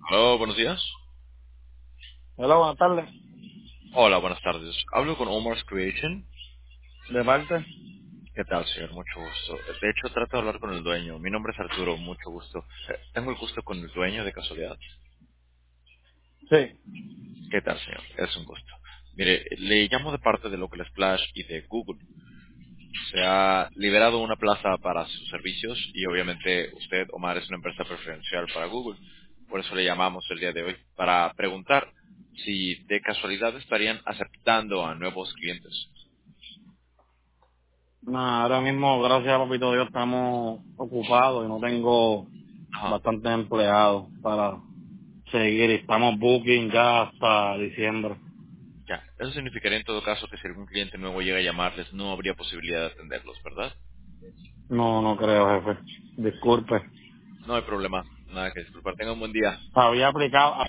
Hola, buenos días. Hola, buenas tardes. Hola, buenas tardes. Hablo con Omar's Creation. ¿De parte? ¿Qué tal, señor? Mucho gusto. De hecho, trato de hablar con el dueño. Mi nombre es Arturo, mucho gusto. Tengo el gusto con el dueño de casualidad. Sí. ¿Qué tal, señor? Es un gusto. Mire, le llamo de parte de Local Splash y de Google. Se ha liberado una plaza para sus servicios y obviamente usted, Omar, es una empresa preferencial para Google. Por eso le llamamos el día de hoy para preguntar si de casualidad estarían aceptando a nuevos clientes. Nah, ahora mismo, gracias a Papito Dios, estamos ocupados y no tengo Ajá. bastantes empleados para seguir. Estamos booking ya hasta diciembre. Ya, eso significaría en todo caso que si algún cliente nuevo llega a llamarles no habría posibilidad de atenderlos, ¿verdad? No, no creo, jefe. Disculpe. No hay problema, nada que disculpar. Tenga un buen día. Había aplicado,